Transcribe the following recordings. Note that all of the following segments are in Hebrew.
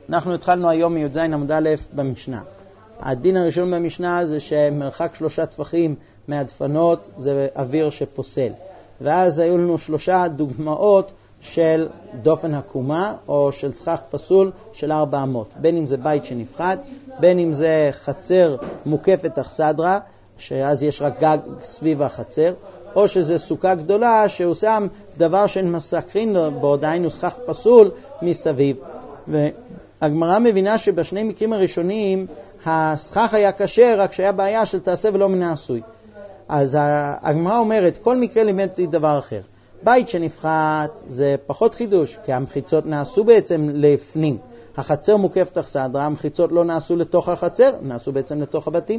אנחנו התחלנו היום מי"ז עמוד א' במשנה. הדין הראשון במשנה זה שמרחק 3 טפחים מהדפנות זה אוויר שפוסל. ואז היו לנו 3 דוגמאות של דופן הקומה או של סכך פסול של 400. בין אם זה בית שנפחד, בין אם זה חצר מוקפת אכסדרה, שאז יש רק גג סביב החצר, או שזה סוכה גדולה שהוא שם דבר שמסכין בו, דהיינו סכך פסול מסביב. והגמרא מבינה שבשני מקרים הראשונים הסכך היה כשר, רק שהיה בעיה של תעשה ולא מן העשוי. אז הגמרא אומרת, כל מקרה לימדתי דבר אחר. בית שנפחת זה פחות חידוש, כי המחיצות נעשו בעצם לפנים. החצר מוקפת אכסדרה, המחיצות לא נעשו לתוך החצר, נעשו בעצם לתוך הבתים.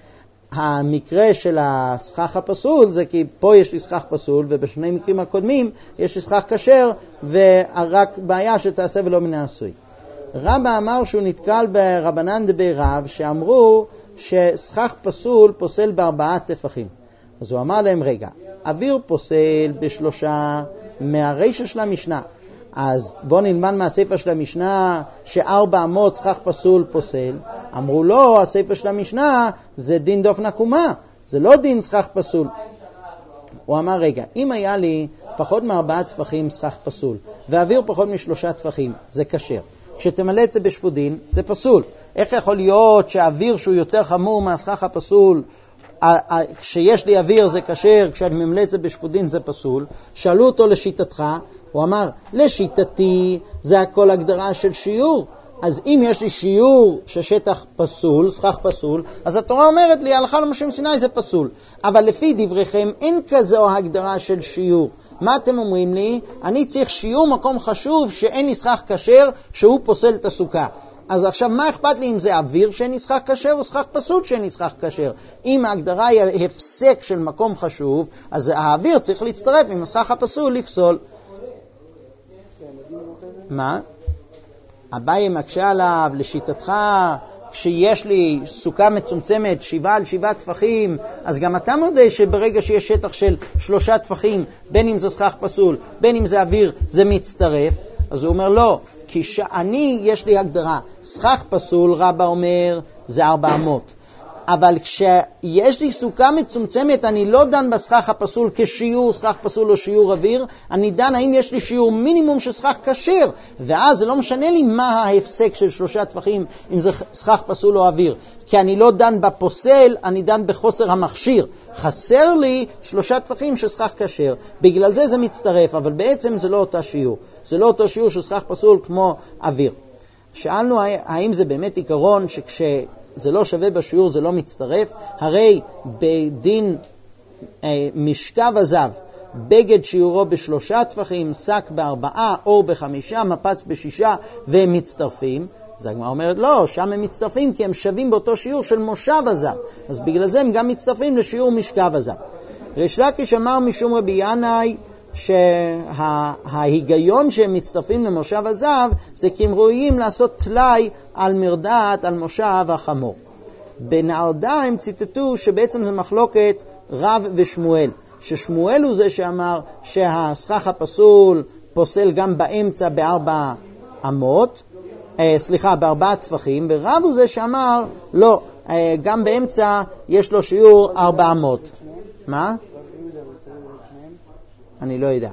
המקרה של הסכך הפסול זה כי פה יש לי סכך פסול, ובשני מקרים הקודמים יש לי סכך כשר, ורק בעיה שתעשה ולא מן העשוי. רבא אמר שהוא נתקל ברבנן דבי רב, שאמרו שסכך פסול פוסל ב4 טפחים. אז הוא אמר להם, רגע, אוויר פוסל ב3 מהרישה של המשנה. אז בוא נלמד מהספר של המשנה ש400 סכך פסול פוסל. אמרו לו, הספר של המשנה זה דין דופן הקומה, זה לא דין סכך פסול. הוא אמר, רגע, אם היה לי פחות מ4 טפחים סכך פסול, ואוויר פחות מ3 טפחים, זה כשר. כשתמלא את זה בשפודין, זה פסול. איך יכול להיות שהאוויר שהוא יותר חמור מהסכך הפסול, כשיש לי אוויר זה כשר, כשאני ממלא את זה בשפודין זה פסול? שאלו אותו לשיטתך, הוא אמר, לשיטתי זה הכל הגדרה של שיעור. אז אם יש לי שיעור ששטח פסול, סכך פסול, אז התורה אומרת לי, הלכה למשה מסיני זה פסול. אבל לפי דבריכם אין כזו הגדרה של שיעור. מה אתם אומרים לי? אני צריך שיעור מקום חשוב שאין לי סכך כשר, שהוא פוסל את הסוכה. אז עכשיו מה אכפת לי אם זה אוויר שאין לי סכך כשר או סכך פסול שאין לי סכך כשר? אם ההגדרה היא הפסק של מקום חשוב, אז האוויר צריך להצטרף עם הסכך הפסול לפסול. מה? אביי מקשה עליו, לשיטתך, כשיש לי סוכה מצומצמת 7 על 7 טפחים, אז גם אתה מודה שברגע שיש שטח של 3 טפחים, בין אם זה סכך פסול, בין אם זה אוויר, זה מצטרף. אז הוא אומר לא, כי שאני יש לי הגדרה, סכך פסול, רבא אומר, זה 400. אבל כשיש לי סוכה מצומצמת, אני לא דן בסכך הפסול כשיעור סכך פסול או שיעור אוויר, אני דן האם יש לי שיעור מינימום של סכך כשר, ואז זה לא משנה לי מה ההפסק של 3 טפחים, אם זה סכך פסול או אוויר, כי אני לא דן בפוסל, אני דן בחוסר המכשיר. חסר לי 3 טפחים של סכך כשר, בגלל זה זה מצטרף, אבל בעצם זה לא אותו שיעור. זה לא אותו שיעור של סכך פסול כמו אוויר. שאלנו האם זה באמת עיקרון שכשזה לא שווה בשיעור זה לא מצטרף. הרי בדין משכב הזב, בגד שיעורו ב3 טפחים, שק ב4, אור ב5, מפץ ב6 והם מצטרפים. אז הגמרא אומרת לא, שם הם מצטרפים כי הם שווים באותו שיעור של מושב הזב, אז בגלל זה הם גם מצטרפים לשיעור משכב הזב. ריש לקיש אמר משום רבי ינאי שההיגיון שהם מצטרפים למושב הזב זה כי הם ראויים לעשות תלאי על מרדעת על מושב החמור. בנהרדה הם ציטטו שבעצם זה מחלוקת רב ושמואל, ששמואל הוא זה שאמר שהסכך הפסול פוסל גם באמצע ב4 אמות, ב4 טפחים, ורב הוא זה שאמר לא, גם באמצע יש לו שיעור 400. מה? אני לא יודע.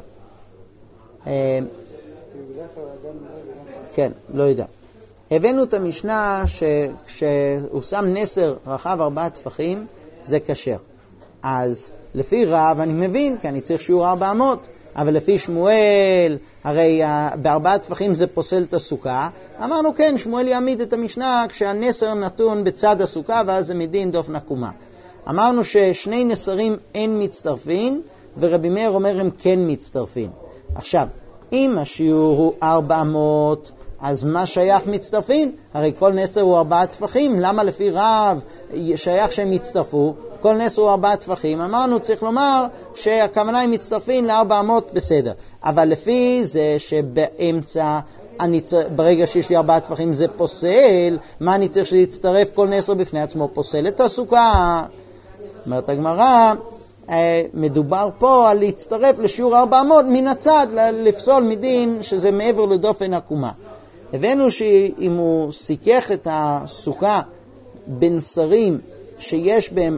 כן, לא יודע. הבאנו את המשנה שכשהוא שם נסר רחב 4 טפחים, זה כשר. אז לפי רב אני מבין, כי אני צריך שיעור 400, אבל לפי שמואל, הרי ב4 טפחים זה פוסל את הסוכה. אמרנו כן, שמואל יעמיד את המשנה כשהנסר נתון בצד הסוכה, ואז זה מדין דופן הקומה. אמרנו ששני נסרים אין מצטרפים, ורבי מאיר אומר הם כן מצטרפים. עכשיו, אם השיעור הוא 400, אז מה שייך מצטרפים? הרי כל נסר הוא 4 טפחים, למה לפי רב שייך שהם מצטרפו? כל נסר הוא 4 טפחים, אמרנו צריך לומר שהכוונה היא מצטרפים ל400 בסדר, אבל לפי זה שבאמצע ברגע שיש לי 4 טפחים זה פוסל, מה אני צריך להצטרף? כל נסר בפני עצמו פוסל את הסוכה. אומרת הגמרא, מדובר פה על להצטרף לשיעור 400 מן הצד, לפסול מדין שזה מעבר לדופן הקומה. הבאנו שאם הוא סיכך את הסוכה בנסרים שיש בהם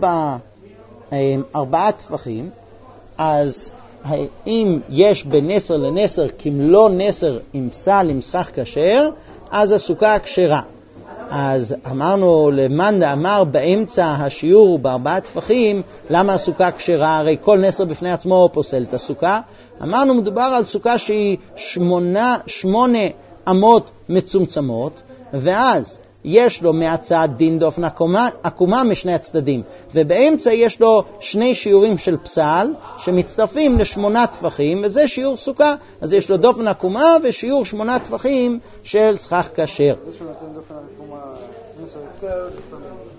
4 טפחים, אז אם יש בנסר לנסר כמלוא נסר עם פסל עם סכך כשר, אז הסוכה כשרה. אז אמרנו למנדה, אמר באמצע השיעור הוא ב4 טפחים, למה הסוכה כשרה? הרי כל נסר בפני עצמו פוסל את הסוכה. אמרנו מדובר על סוכה שהיא 8 אמות מצומצמות, ואז יש לו מהצד דין דופן עקומה משני הצדדים, ובאמצע יש לו 2 שיעורים של פסל שמצטרפים ל8 טפחים, וזה שיעור סוכה. אז יש לו דופן עקומה ושיעור 8 טפחים של סכך כשר. זה שהוא נותן דופן עקומה, נסר יוצר,